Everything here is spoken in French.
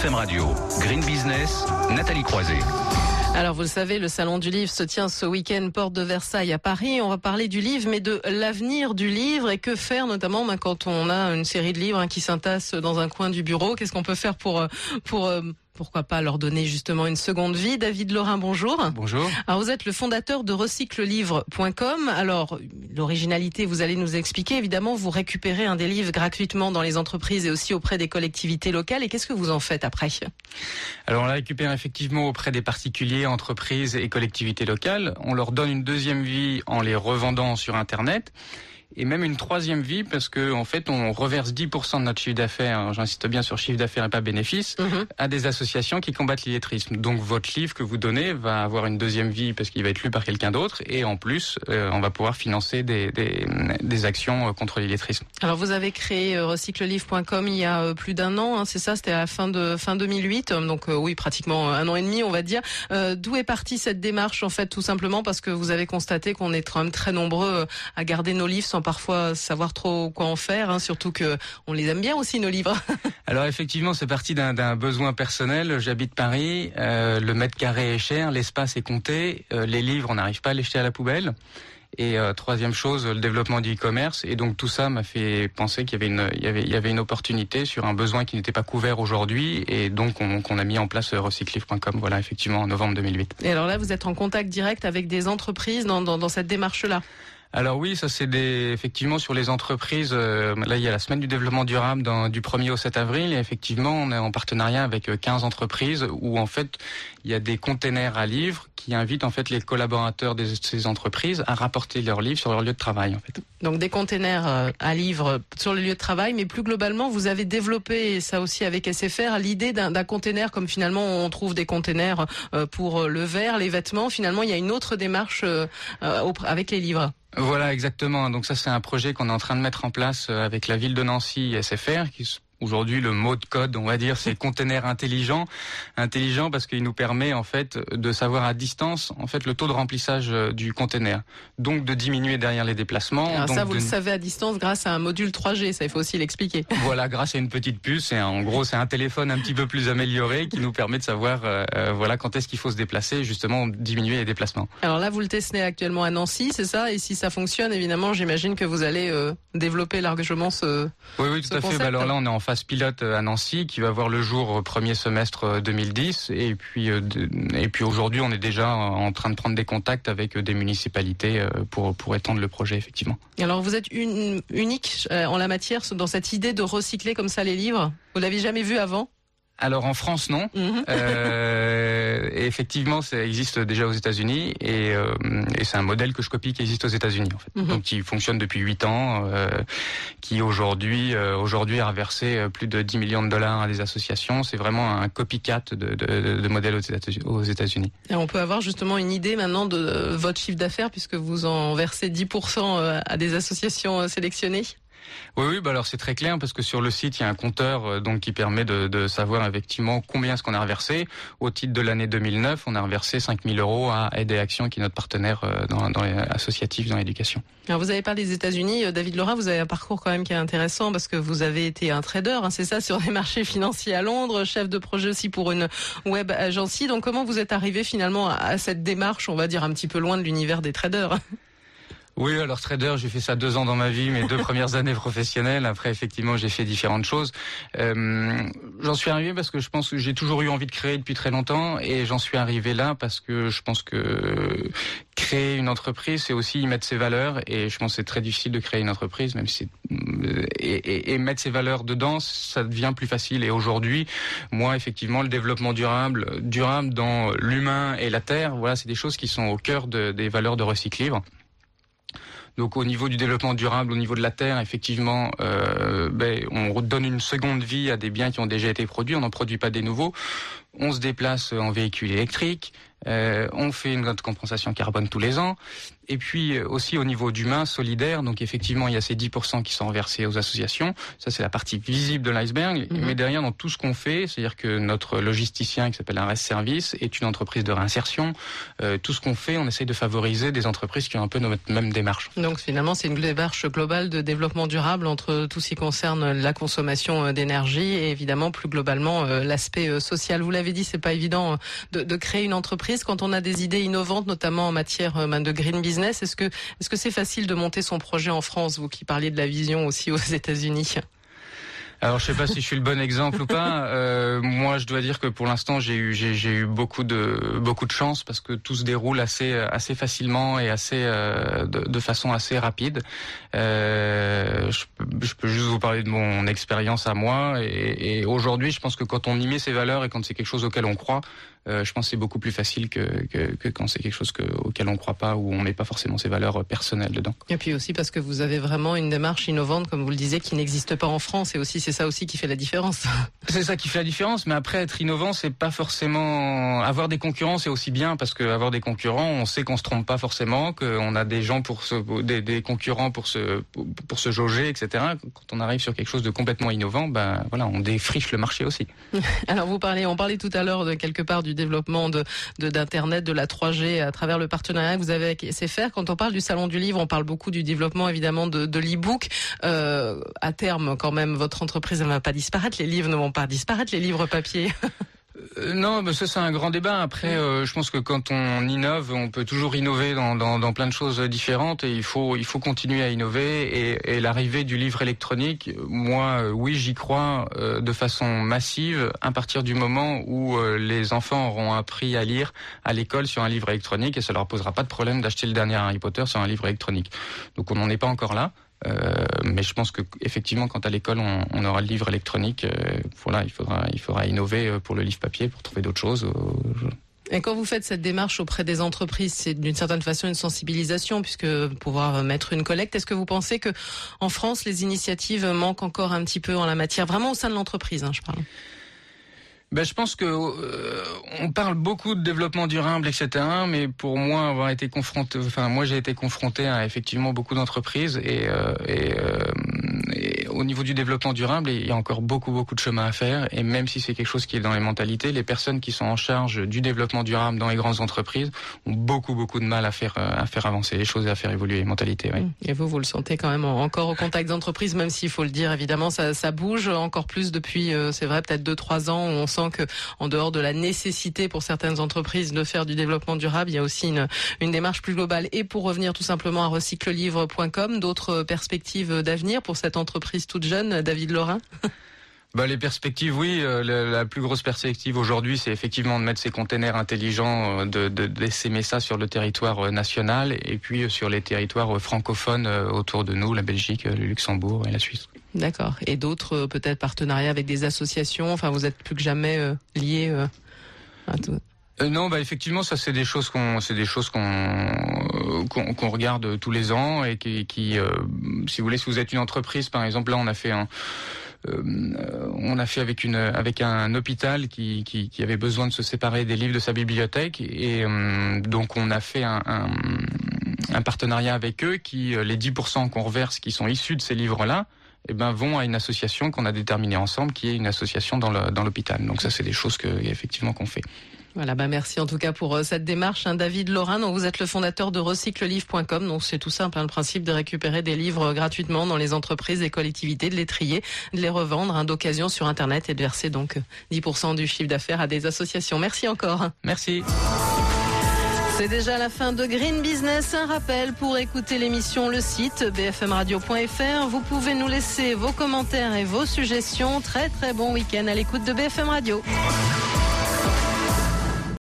BFM Radio, Green Business, Nathalie Croiset. Alors vous le savez, le Salon du Livre se tient ce week-end porte de Versailles à Paris. On va parler du livre, mais de l'avenir du livre et que faire notamment quand on a une série de livres qui s'entassent dans un coin du bureau. Qu'est-ce qu'on peut faire pour pourquoi pas leur donner justement une seconde vie. David Laurin, bonjour. Bonjour. Alors vous êtes le fondateur de recyclelivre.com. Alors l'originalité, vous allez nous expliquer. Évidemment, vous récupérez des livres gratuitement dans les entreprises et aussi auprès des collectivités locales. Et qu'est-ce que vous en faites après ? Alors on la récupère effectivement auprès des particuliers, entreprises et collectivités locales. On leur donne une deuxième vie en les revendant sur Internet. Et même une troisième vie parce que en fait on reverse 10% de notre chiffre d'affaires, j'insiste bien sur chiffre d'affaires et pas bénéfice, à des associations qui combattent l'illettrisme. Donc votre livre que vous donnez va avoir une deuxième vie parce qu'il va être lu par quelqu'un d'autre et en plus on va pouvoir financer des actions contre l'illettrisme. Alors vous avez créé recyclelivre.com il y a plus d'un an, c'est ça, c'était à la fin 2008, donc oui pratiquement un an et demi on va dire. D'où est partie cette démarche en fait, tout simplement parce que vous avez constaté qu'on est quand même très nombreux à garder nos livres sans parfois savoir trop quoi en faire, surtout que on les aime bien aussi nos livres. Alors effectivement, c'est parti d'un besoin personnel. J'habite Paris, le mètre carré est cher, l'espace est compté, les livres on n'arrive pas à les jeter à la poubelle. Et troisième chose, le développement du e-commerce. Et donc tout ça m'a fait penser qu'il y avait une opportunité sur un besoin qui n'était pas couvert aujourd'hui. Et donc on a mis en place recyclelivre.com, voilà, effectivement, en novembre 2008. Et alors là, vous êtes en contact direct avec des entreprises dans cette démarche-là ? Alors oui, ça c'est effectivement sur les entreprises. Là, il y a la semaine du développement durable du 1er au 7 avril et effectivement, on est en partenariat avec 15 entreprises où en fait, il y a des containers à livres qui invitent en fait les collaborateurs de ces entreprises à rapporter leurs livres sur leur lieu de travail en fait. Donc des containers à livres sur le lieu de travail, mais plus globalement, vous avez développé, et ça aussi avec SFR, l'idée d'un container comme finalement on trouve des containers pour le verre, les vêtements. Finalement, il y a une autre démarche avec les livres. Voilà, exactement. Donc ça, c'est un projet qu'on est en train de mettre en place avec la ville de Nancy et SFR, aujourd'hui, le mot de code, on va dire, c'est container intelligent. Intelligent parce qu'il nous permet, en fait, de savoir à distance, en fait, le taux de remplissage du container. Donc, de diminuer derrière les déplacements. Alors donc ça, vous le savez à distance grâce à un module 3G. Ça, il faut aussi l'expliquer. Voilà, grâce à une petite puce. Et en gros, c'est un téléphone un petit peu plus amélioré qui nous permet de savoir, voilà, quand est-ce qu'il faut se déplacer, justement, diminuer les déplacements. Alors là, vous le testez actuellement à Nancy, c'est ça? Et si ça fonctionne, évidemment, j'imagine que vous allez développer largement ce Oui, tout à fait. Alors là, on est en phase pilote à Nancy qui va voir le jour au premier semestre 2010 et puis aujourd'hui on est déjà en train de prendre des contacts avec des municipalités pour étendre le projet effectivement. Alors vous êtes unique en la matière dans cette idée de recycler comme ça les livres. Vous l'avez jamais vu avant ? Alors en France non, et effectivement ça existe déjà aux États-Unis et c'est un modèle que je copie qui existe aux États-Unis en fait, donc qui fonctionne depuis 8 ans, qui aujourd'hui a reversé plus de 10 millions de dollars à des associations. C'est vraiment un copycat de modèle aux États-Unis. Et on peut avoir justement une idée maintenant de votre chiffre d'affaires puisque vous en versez 10% à des associations sélectionnées. Oui, alors c'est très clair parce que sur le site il y a un compteur donc qui permet de savoir effectivement combien est-ce qu'on a reversé. Au titre de l'année 2009, on a reversé 5 000 € à Aide et Action qui est notre partenaire dans les associatifs dans l'éducation. Alors vous avez parlé des États-Unis, David Laurin, vous avez un parcours quand même qui est intéressant parce que vous avez été un trader, c'est ça, sur les marchés financiers à Londres, chef de projet aussi pour une web agency. Donc comment vous êtes arrivé finalement à cette démarche, on va dire un petit peu loin de l'univers des traders ? Oui, alors trader, j'ai fait ça 2 ans dans ma vie, mes 2 premières années professionnelles. Après, effectivement, j'ai fait différentes choses. J'en suis arrivé parce que je pense que j'ai toujours eu envie de créer depuis très longtemps et j'en suis arrivé là parce que je pense que créer une entreprise, c'est aussi y mettre ses valeurs et je pense que c'est très difficile de créer une entreprise, même si et mettre ses valeurs dedans, ça devient plus facile. Et aujourd'hui, moi, effectivement, le développement durable dans l'humain et la terre, voilà, c'est des choses qui sont au cœur des valeurs de Recyclelivre. Donc au niveau du développement durable, au niveau de la terre, effectivement, on donne une seconde vie à des biens qui ont déjà été produits, on n'en produit pas des nouveaux. On se déplace en véhicule électrique, On fait une note de compensation carbone tous les ans. Et puis aussi au niveau d'humain solidaire, donc effectivement il y a ces 10% qui sont versés aux associations. Ça c'est la partie visible de l'iceberg. Mais derrière dans tout ce qu'on fait, c'est-à-dire que notre logisticien qui s'appelle Arès Service est une entreprise de réinsertion. Tout ce qu'on fait, on essaye de favoriser des entreprises qui ont un peu notre même démarche. Donc finalement c'est une démarche globale de développement durable entre tout ce qui concerne la consommation d'énergie et évidemment plus globalement l'aspect social. Vous l'avez dit, c'est pas évident de créer une entreprise quand on a des idées innovantes, notamment en matière de green business. Est-ce que c'est facile de monter son projet en France, vous qui parliez de la vision aussi aux États-Unis? Alors je sais pas si je suis le bon exemple ou pas. Moi je dois dire que pour l'instant j'ai eu beaucoup de chance parce que tout se déroule assez facilement et de façon assez rapide. Je peux juste vous parler de mon expérience à moi et aujourd'hui je pense que quand on y met ses valeurs et quand c'est quelque chose auquel on croit, je pense que c'est beaucoup plus facile que quand c'est quelque chose auquel on ne croit pas ou on met pas forcément ses valeurs personnelles dedans. Et puis aussi parce que vous avez vraiment une démarche innovante, comme vous le disiez, qui n'existe pas en France et aussi c'est ça aussi qui fait la différence. C'est ça qui fait la différence, mais après être innovant, c'est pas forcément avoir des concurrents, c'est aussi bien parce que avoir des concurrents, on sait qu'on se trompe pas forcément, qu'on a des gens des concurrents pour se jauger, etc. Quand on arrive sur quelque chose de complètement innovant, ben voilà, on défriche le marché aussi. Alors on parlait tout à l'heure de quelque part du développement d'internet, de la 3G à travers le partenariat que vous avez avec SFR. Quand on parle du salon du livre, on parle beaucoup du développement évidemment de l'e-book. À terme, quand même, votre entreprise ne va pas disparaître, les livres ne vont pas disparaître, les livres papier. Non, mais ça c'est un grand débat. Après, je pense que quand on innove, on peut toujours innover dans plein de choses différentes et il faut continuer à innover. Et l'arrivée du livre électronique, moi, oui, j'y crois de façon massive à partir du moment où les enfants auront appris à lire à l'école sur un livre électronique et ça leur posera pas de problème d'acheter le dernier Harry Potter sur un livre électronique. Donc on n'en est pas encore là. Mais je pense que effectivement, quand à l'école on aura le livre électronique, voilà, il faudra innover pour le livre papier pour trouver d'autres choses. Et quand vous faites cette démarche auprès des entreprises, c'est d'une certaine façon une sensibilisation, puisque pouvoir mettre une collecte. Est-ce que vous pensez que en France, les initiatives manquent encore un petit peu en la matière, vraiment au sein de l'entreprise, je parle? Ben, je pense que on parle beaucoup de développement durable, etc. Mais pour moi, moi j'ai été confronté à effectivement beaucoup d'entreprises et au niveau du développement durable, il y a encore beaucoup de chemin à faire. Et même si c'est quelque chose qui est dans les mentalités, les personnes qui sont en charge du développement durable dans les grandes entreprises ont beaucoup de mal à faire avancer les choses et à faire évoluer les mentalités. Oui. Et vous le sentez quand même encore au contact d'entreprises, même s'il faut le dire évidemment, ça bouge encore plus depuis, c'est vrai, peut-être 2-3 ans où on sent que en dehors de la nécessité pour certaines entreprises de faire du développement durable, il y a aussi une démarche plus globale. Et pour revenir tout simplement à recyclelivre.com, d'autres perspectives d'avenir pour cette entreprise toute jeune, David Laurin? Les perspectives, oui. La plus grosse perspective aujourd'hui, c'est effectivement de mettre ces containers intelligents, d'essaimer ça sur le territoire national et puis sur les territoires francophones autour de nous, la Belgique, le Luxembourg et la Suisse. D'accord. Et d'autres peut-être partenariats avec des associations. Enfin, vous êtes plus que jamais liés à tout. Non, effectivement, ça c'est des choses qu'on regarde tous les ans et qui si vous voulez, si vous êtes une entreprise, par exemple, là on a fait avec un hôpital qui avait besoin de se séparer des livres de sa bibliothèque et donc on a fait un partenariat avec eux qui les 10% qu'on reverse qui sont issus de ces livres-là vont à une association qu'on a déterminée ensemble qui est une association dans l'hôpital. Donc ça c'est des choses effectivement qu'on fait. Voilà, merci en tout cas pour cette démarche. David Laurin, donc vous êtes le fondateur de recyclelivre.com. Donc c'est tout simple, le principe de récupérer des livres gratuitement dans les entreprises et collectivités, de les trier, de les revendre d'occasion sur Internet et de verser donc 10% du chiffre d'affaires à des associations. Merci encore. Merci. C'est déjà la fin de Green Business. Un rappel pour écouter l'émission, le site bfmradio.fr. Vous pouvez nous laisser vos commentaires et vos suggestions. Très bon week-end à l'écoute de BFM Radio.